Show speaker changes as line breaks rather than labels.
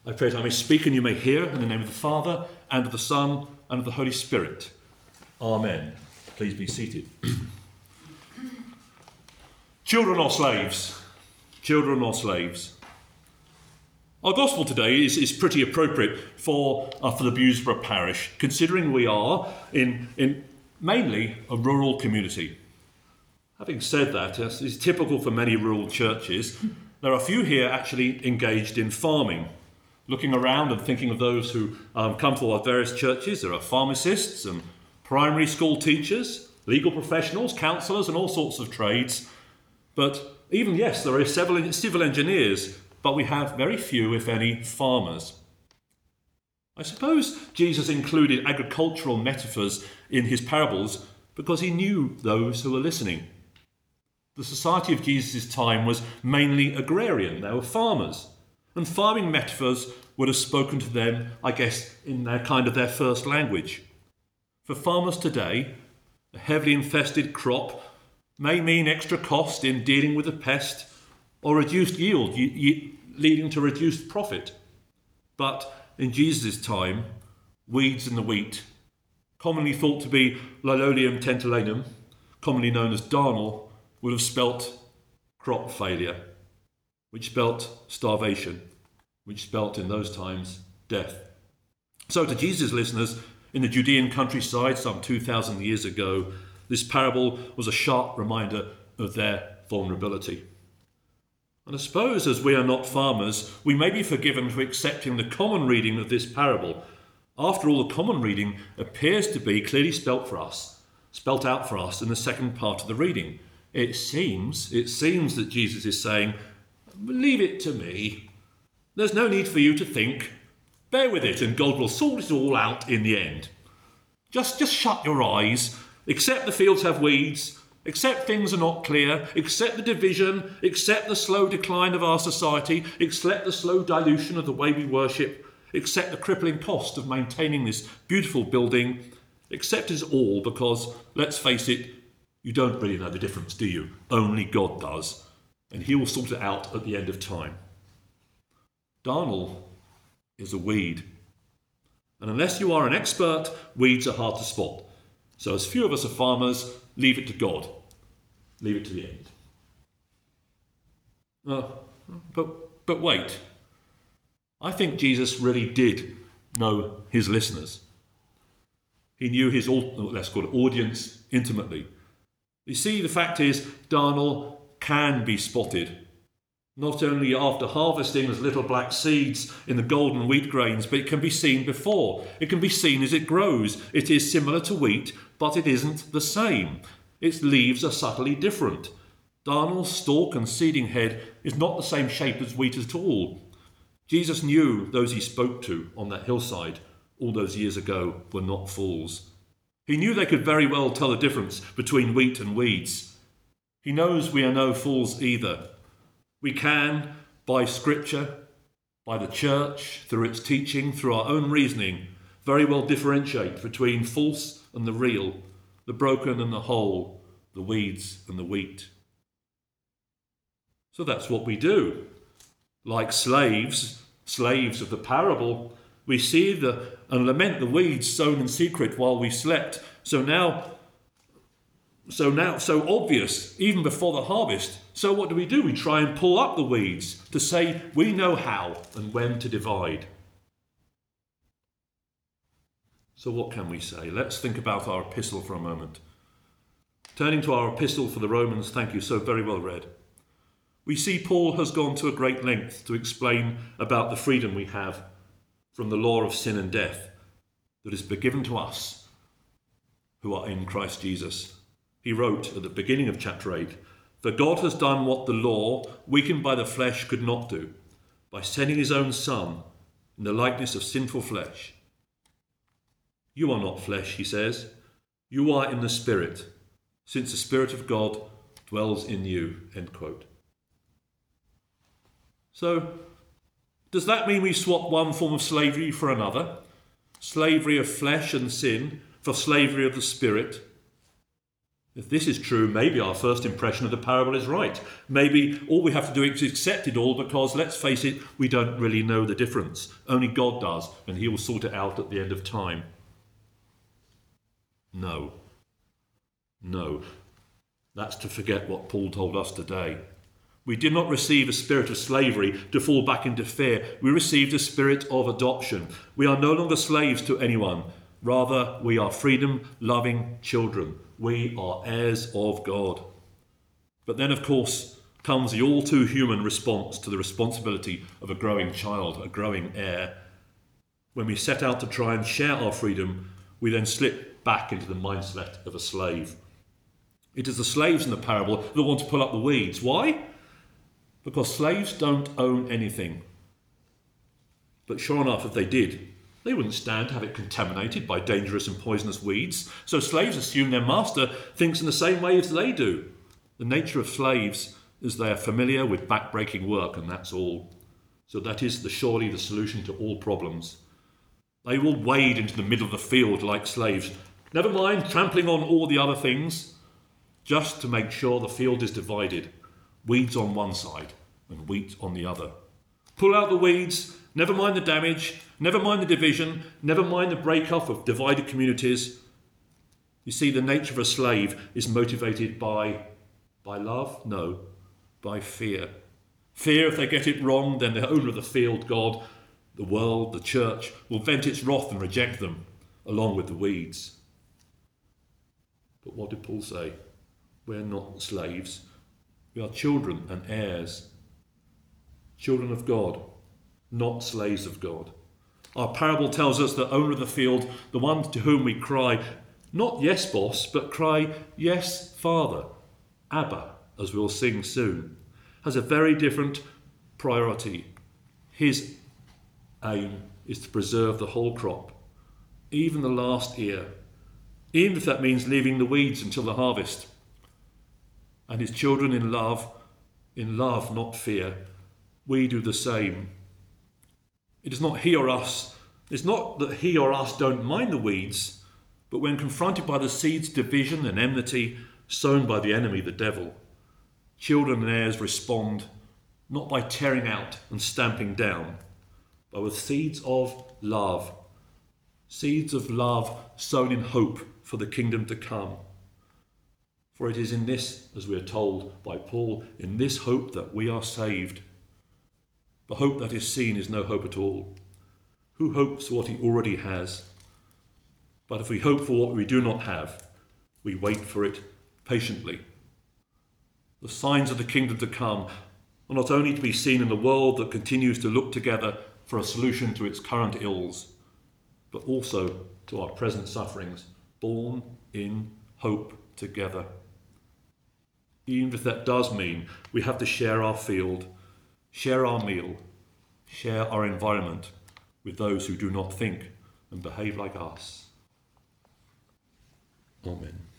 I pray that I may speak and you may hear, in the name of the Father, and of the Son, and of the Holy Spirit. Amen. Please be seated. Children or slaves? Children or slaves? Our gospel today is pretty appropriate for the Bewsborough parish, considering we are in mainly a rural community. Having said that, as is typical for many rural churches, there are few here actually engaged in farming. Looking around and thinking of those who come to our various churches, there are pharmacists and primary school teachers, legal professionals, counsellors and all sorts of trades. But even, yes, there are several civil engineers, but we have very few, if any, farmers. I suppose Jesus included agricultural metaphors in his parables because he knew those who were listening. The society of Jesus' time was mainly agrarian. They were farmers. And farming metaphors would have spoken to them, I guess, in their first language. For farmers today, a heavily infested crop may mean extra cost in dealing with a pest or reduced yield, leading to reduced profit. But in Jesus' time, weeds in the wheat, commonly thought to be Linoleum tentillanum, commonly known as darnel, would have spelt crop failure, which spelt starvation, which spelt in those times death. So to Jesus' listeners in the Judean countryside some 2,000 years ago, this parable was a sharp reminder of their vulnerability. And I suppose as we are not farmers, we may be forgiven for accepting the common reading of this parable. After all, the common reading appears to be clearly spelt out for us in the second part of the reading. It seems that Jesus is saying, leave it to me. There's no need for you to think. Bear with it and God will sort it all out in the end. Just shut your eyes. Accept the fields have weeds. Accept things are not clear. Accept the division. Accept the slow decline of our society. Accept the slow dilution of the way we worship. Accept the crippling cost of maintaining this beautiful building. Accept it all because, let's face it, you don't really know the difference, do you? Only God does. And he will sort it out at the end of time. Darnel is a weed. And unless you are an expert, weeds are hard to spot. So as few of us are farmers, leave it to God. Leave it to the end. But wait. I think Jesus really did know his listeners. He knew his, let's call it, audience intimately. You see, the fact is, darnel can be spotted. Not only after harvesting as little black seeds in the golden wheat grains, but it can be seen before. It can be seen as it grows. It is similar to wheat, but it isn't the same. Its leaves are subtly different. Darnel's stalk and seeding head is not the same shape as wheat at all. Jesus knew those he spoke to on that hillside all those years ago were not fools. He knew they could very well tell the difference between wheat and weeds. He knows we are no fools either. We can, by Scripture, by the church, through its teaching, through our own reasoning, very well differentiate between false and the real, the broken and the whole, the weeds and the wheat. So that's what we do. Like slaves of the parable, we see and lament the weeds sown in secret while we slept. So obvious, even before the harvest. So what do? We try and pull up the weeds to say we know how and when to divide. So what can we say? Let's think about our epistle for a moment. Turning to our epistle for the Romans, thank you, so very well read. We see Paul has gone to a great length to explain about the freedom we have from the law of sin and death that is given to us who are in Christ Jesus. He wrote at the beginning of chapter 8, "For God has done what the law, weakened by the flesh, could not do, by sending his own Son in the likeness of sinful flesh. You are not flesh," he says, "you are in the Spirit, since the Spirit of God dwells in you." End quote. So, does that mean we swap one form of slavery for another? Slavery of flesh and sin for slavery of the Spirit? If this is true, maybe our first impression of the parable is right. Maybe all we have to do is accept it all because, let's face it, we don't really know the difference. Only God does, and he will sort it out at the end of time. No. No. That's to forget what Paul told us today. We did not receive a spirit of slavery to fall back into fear. We received a spirit of adoption. We are no longer slaves to anyone. Rather, we are freedom-loving children. We are heirs of God. But then, of course, comes the all-too-human response to the responsibility of a growing child, a growing heir. When we set out to try and share our freedom, we then slip back into the mindset of a slave. It is the slaves in the parable that want to pull up the weeds. Why? Because slaves don't own anything. But sure enough, if they did, they wouldn't stand to have it contaminated by dangerous and poisonous weeds. So slaves assume their master thinks in the same way as they do. The nature of slaves is they are familiar with back-breaking work, and that's all. So that is surely the solution to all problems. They will wade into the middle of the field like slaves. Never mind trampling on all the other things, just to make sure the field is divided. Weeds on one side and wheat on the other. Pull out the weeds, never mind the damage, never mind the division, never mind the break-up of divided communities. You see, the nature of a slave is motivated by love? No, by fear. Fear if they get it wrong, then the owner of the field, God, the world, the church, will vent its wrath and reject them, along with the weeds. But what did Paul say? We're not slaves. We are children and heirs. Children of God, not slaves of God. Our parable tells us the owner of the field, the one to whom we cry, not yes, boss, but cry, yes, Father, Abba, as we'll sing soon, has a very different priority. His aim is to preserve the whole crop, even the last ear, even if that means leaving the weeds until the harvest. And his children in love, not fear, we do the same. It is not he or us. It's not that he or us don't mind the weeds, but when confronted by the seeds of division and enmity sown by the enemy, the devil, children and heirs respond not by tearing out and stamping down, but with seeds of love sown in hope for the kingdom to come. For it is in this, as we are told by Paul, in this hope that we are saved. The hope that is seen is no hope at all. Who hopes what he already has? But if we hope for what we do not have, we wait for it patiently. The signs of the kingdom to come are not only to be seen in the world that continues to look together for a solution to its current ills, but also to our present sufferings, born in hope together. Even if that does mean we have to share our field, share our meal, share our environment with those who do not think and behave like us. Amen.